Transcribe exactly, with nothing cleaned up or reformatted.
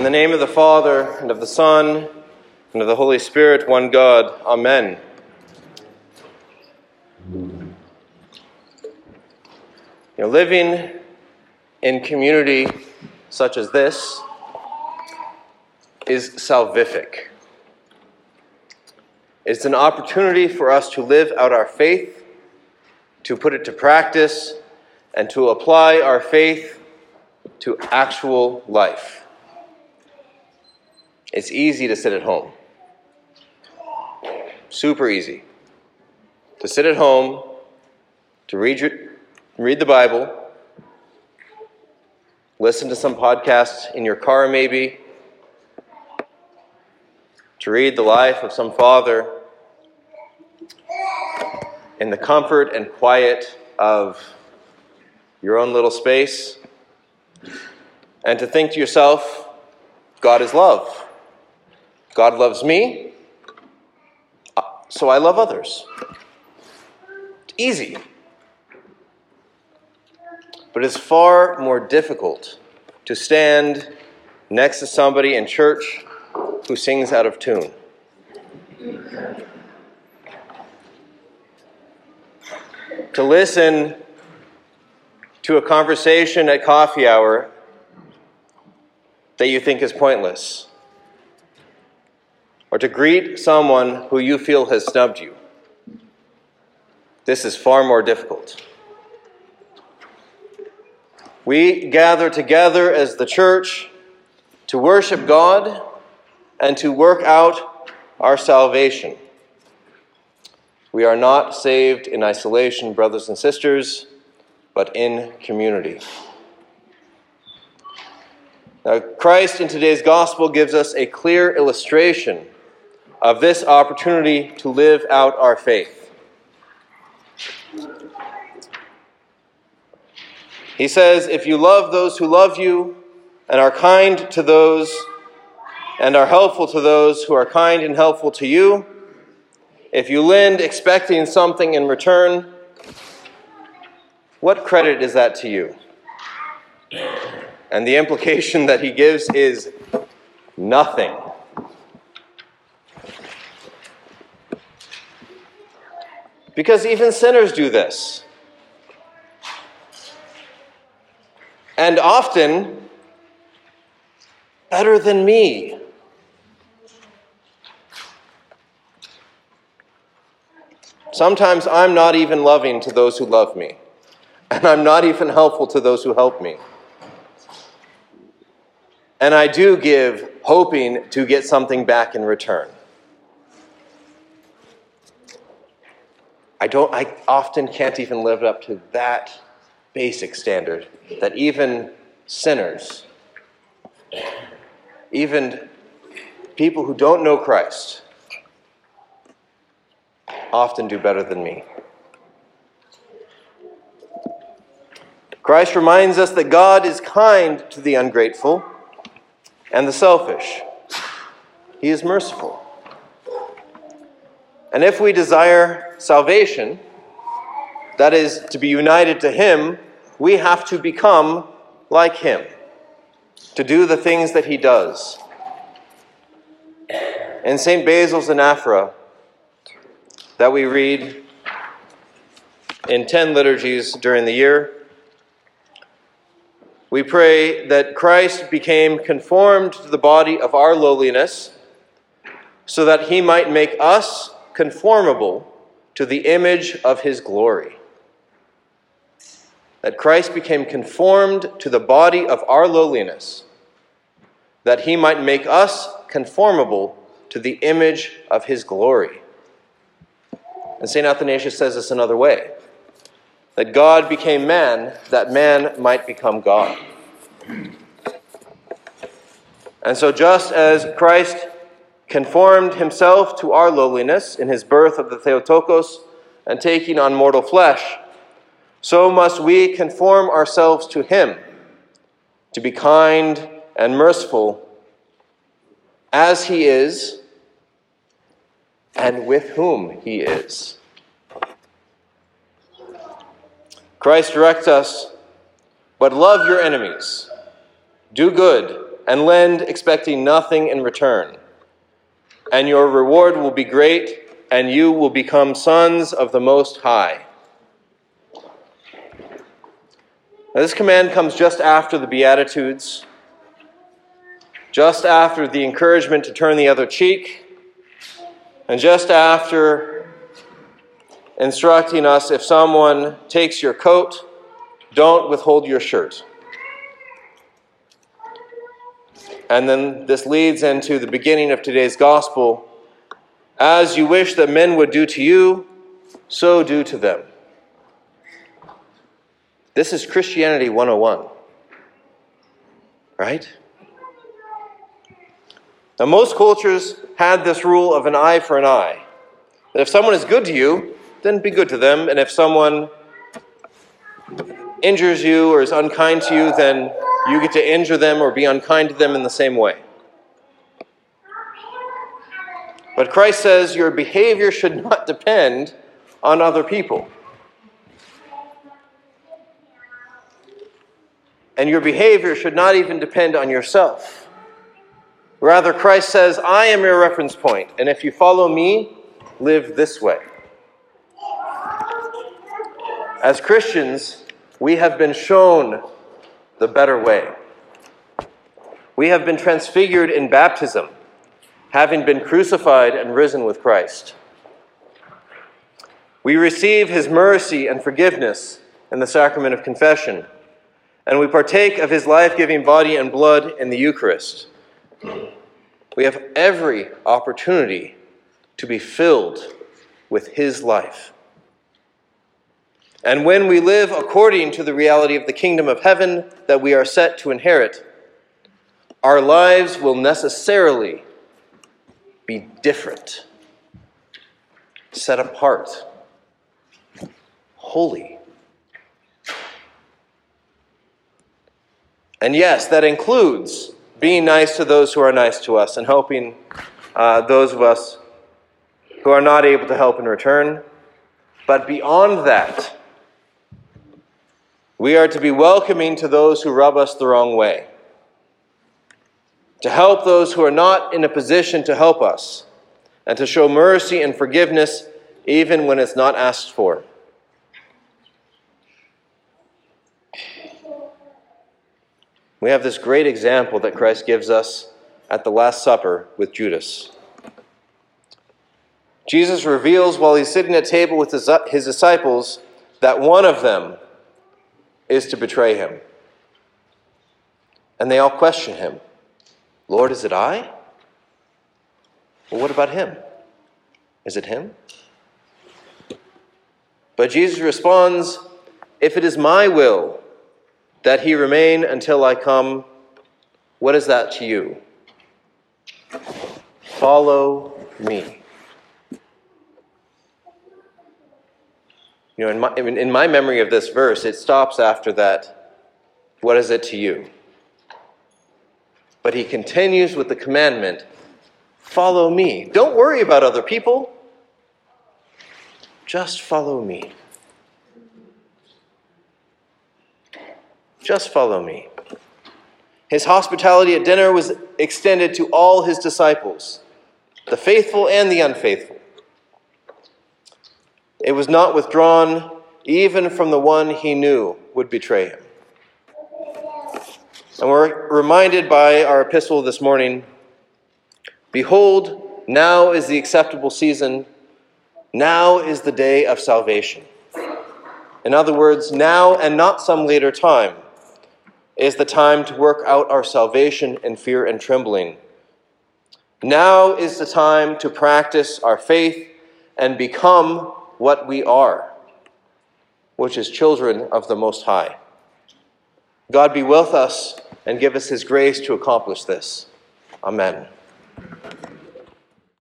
In the name of the Father, and of the Son, and of the Holy Spirit, one God. Amen. You know, living in community such as this is salvific. It's an opportunity for us to live out our faith, to put it to practice, and to apply our faith to actual life. It's easy to sit at home. Super easy. To sit at home, to read, your, read the Bible, listen to some podcasts in your car maybe, to read the life of some father in the comfort and quiet of your own little space, and to think to yourself, God is love. God loves me, so I love others. It's easy. But it's far more difficult to stand next to somebody in church who sings out of tune. To listen to a conversation at coffee hour that you think is pointless. Or to greet someone who you feel has snubbed you. This is far more difficult. We gather together as the church to worship God and to work out our salvation. We are not saved in isolation, brothers and sisters, but in community. Now, Christ in today's gospel gives us a clear illustration of this opportunity to live out our faith. He says, if you love those who love you and are kind to those and are helpful to those who are kind and helpful to you, if you lend expecting something in return, what credit is that to you? And the implication that he gives is nothing. Because even sinners do this. And often, better than me. Sometimes I'm not even loving to those who love me. And I'm not even helpful to those who help me. And I do give, hoping to get something back in return. I don't. I often can't even live up to that basic standard that even sinners, even people who don't know Christ, often do better than me. Christ reminds us that God is kind to the ungrateful and the selfish. He is merciful. And if we desire salvation, that is, to be united to Him, we have to become like Him, to do the things that He does. In Saint Basil's Anaphora, that we read in ten liturgies during the year, we pray that Christ became conformed to the body of our lowliness, so that He might make us conformable to the image of His glory. That Christ became conformed to the body of our lowliness, that He might make us conformable to the image of His glory. And Saint Athanasius says this another way, that God became man, that man might become God. And so just as Christ conformed Himself to our lowliness in His birth of the Theotokos and taking on mortal flesh, so must we conform ourselves to Him, to be kind and merciful as He is and with whom He is. Christ directs us, but love your enemies, do good, and lend expecting nothing in return. And your reward will be great, and you will become sons of the Most High. Now, this command comes just after the Beatitudes, just after the encouragement to turn the other cheek, and just after instructing us, if someone takes your coat, don't withhold your shirt. And then this leads into the beginning of today's gospel. As you wish that men would do to you, so do to them. This is Christianity one oh one. Right? Now, most cultures had this rule of an eye for an eye. That if someone is good to you, then be good to them. And if someone injures you or is unkind to you, then you get to injure them or be unkind to them in the same way. But Christ says your behavior should not depend on other people. And your behavior should not even depend on yourself. Rather, Christ says, I am your reference point, and if you follow me, live this way. As Christians, we have been shown the better way. We have been transfigured in baptism, having been crucified and risen with Christ. We receive his mercy and forgiveness in the sacrament of confession, and we partake of his life-giving body and blood in the Eucharist. We have every opportunity to be filled with his life. And when we live according to the reality of the kingdom of heaven that we are set to inherit, our lives will necessarily be different, set apart, holy. And yes, that includes being nice to those who are nice to us and helping uh, those of us who are not able to help in return. But beyond that, we are to be welcoming to those who rub us the wrong way, to help those who are not in a position to help us, and to show mercy and forgiveness even when it's not asked for. We have this great example that Christ gives us at the Last Supper with Judas. Jesus reveals while he's sitting at table with his, his disciples that one of them is to betray him. And they all question him. Lord, is it I? Well, what about him? Is it him? But Jesus responds, if it is my will that he remain until I come, what is that to you? Follow me. You know, in my, in my memory of this verse, it stops after that, what is it to you? But he continues with the commandment, follow me. Don't worry about other people. Just follow me. Just follow me. His hospitality at dinner was extended to all his disciples, the faithful and the unfaithful. It was not withdrawn even from the one he knew would betray him. And we're reminded by our epistle this morning, behold, now is the acceptable season, now is the day of salvation. In other words, now and not some later time is the time to work out our salvation in fear and trembling. Now is the time to practice our faith and become what we are, which is children of the Most High. God be with us and give us his grace to accomplish this. Amen.